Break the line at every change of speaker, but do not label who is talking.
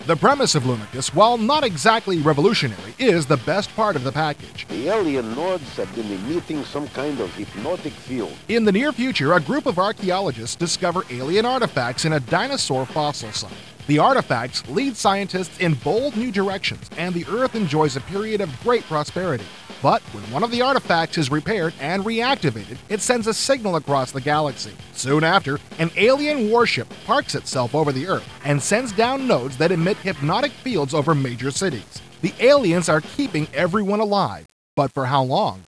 The premise of Lumicus, while not exactly revolutionary, is the best part of the package.
The alien Nords have been emitting some kind of hypnotic field.
In the near future, a group of archaeologists discover alien artifacts in a dinosaur fossil site. The artifacts lead scientists in bold new directions, and the Earth enjoys a period of great prosperity. But when one of the artifacts is repaired and reactivated, it sends a signal across the galaxy. Soon after, an alien warship parks itself over the Earth and sends down nodes that emit hypnotic fields over major cities. The aliens are keeping everyone alive, but for how long?